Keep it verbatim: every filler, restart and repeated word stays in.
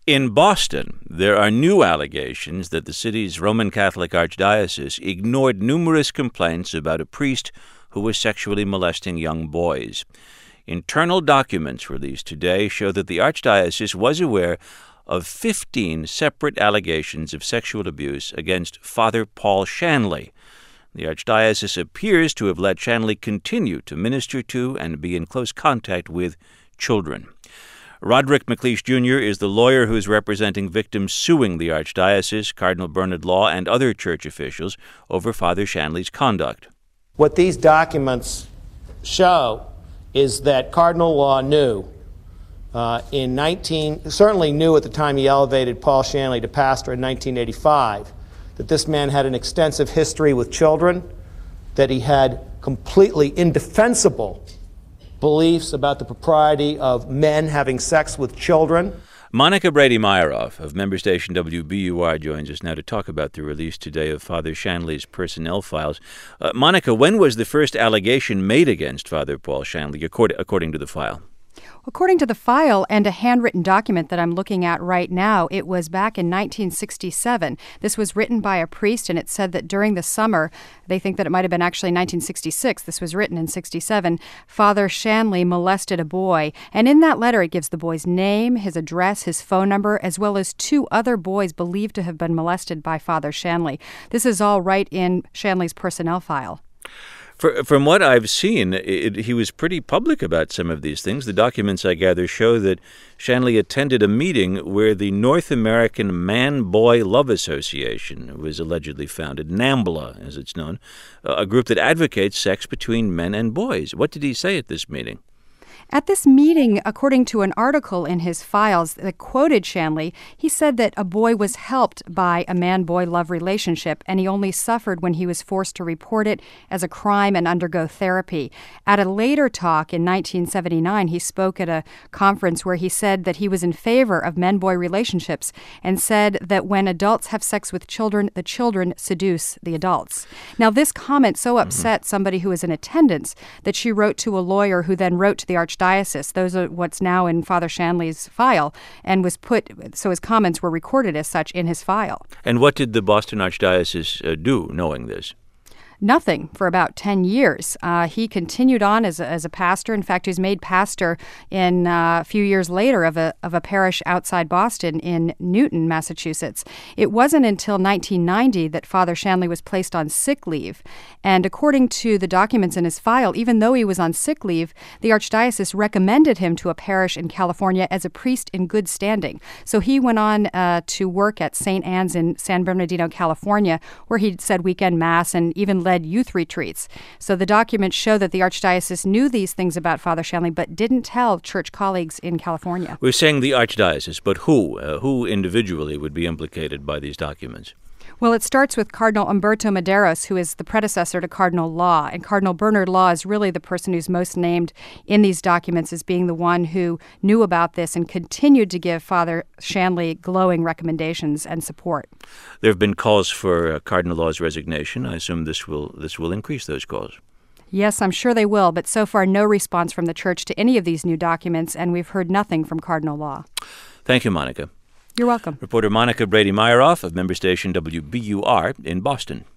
In Boston, there are new allegations that the city's Roman Catholic Archdiocese ignored numerous complaints about a priest who was sexually molesting young boys. Internal documents released today show that the Archdiocese was aware of fifteen separate allegations of sexual abuse against Father Paul Shanley. The Archdiocese appears to have let Shanley continue to minister to and be in close contact with children. Roderick McLeish Junior is the lawyer who is representing victims suing the Archdiocese, Cardinal Bernard Law, and other church officials over Father Shanley's conduct. What these documents show is that Cardinal Law knew uh, in nineteen certainly knew at the time he elevated Paul Shanley to pastor in nineteen eighty-five that this man had an extensive history with children, that he had completely indefensible beliefs about the propriety of men having sex with children. Monica Brady-Myeroff of member station W B U R joins us now to talk about the release today of Father Shanley's personnel files. Uh, Monica, when was the first allegation made against Father Paul Shanley, according, according to the file? According to the file and a handwritten document that I'm looking at right now, it was back in nineteen sixty-seven. This was written by a priest, and it said that during the summer, they think that it might have been actually nineteen sixty-six. This was written in sixty-seven. Father Shanley molested a boy. And in that letter, it gives the boy's name, his address, his phone number, as well as two other boys believed to have been molested by Father Shanley. This is all right in Shanley's personnel file. For, from what I've seen, it, he was pretty public about some of these things. The documents, I gather, show that Shanley attended a meeting where the North American Man-Boy Love Association was allegedly founded, NAMBLA, as it's known, a group that advocates sex between men and boys. What did he say at this meeting? At this meeting, according to an article in his files that quoted Shanley, he said that a boy was helped by a man-boy love relationship, and he only suffered when he was forced to report it as a crime and undergo therapy. At a later talk in nineteen seventy-nine, he spoke at a conference where he said that he was in favor of men-boy relationships and said that when adults have sex with children, the children seduce the adults. Now, this comment so upset mm-hmm. somebody who was in attendance that she wrote to a lawyer who then wrote to the Archdiocese. Those are what's now in Father Shanley's file, and was put, so his comments were recorded as such in his file. And what did the Boston Archdiocese uh, do, knowing this? Nothing for about ten years. Uh, he continued on as a, as a pastor. In fact, he was made pastor in uh, a few years later of a of a parish outside Boston in Newton, Massachusetts. It wasn't until nineteen ninety that Father Shanley was placed on sick leave. And according to the documents in his file, even though he was on sick leave, the Archdiocese recommended him to a parish in California as a priest in good standing. So he went on uh, to work at Saint Anne's in San Bernardino, California, where he said weekend mass and even led youth retreats. So the documents show that the Archdiocese knew these things about Father Shanley, but didn't tell church colleagues in California. We're saying the Archdiocese, but who? Uh, who individually would be implicated by these documents? Well, it starts with Cardinal Umberto Medeiros, who is the predecessor to Cardinal Law. And Cardinal Bernard Law is really the person who's most named in these documents as being the one who knew about this and continued to give Father Shanley glowing recommendations and support. There have been calls for uh, Cardinal Law's resignation. I assume this will this will increase those calls. Yes, I'm sure they will, but so far no response from the Church to any of these new documents, and we've heard nothing from Cardinal Law. Thank you, Monica. You're welcome. Reporter Monica Brady-Myeroff of member station W B U R in Boston.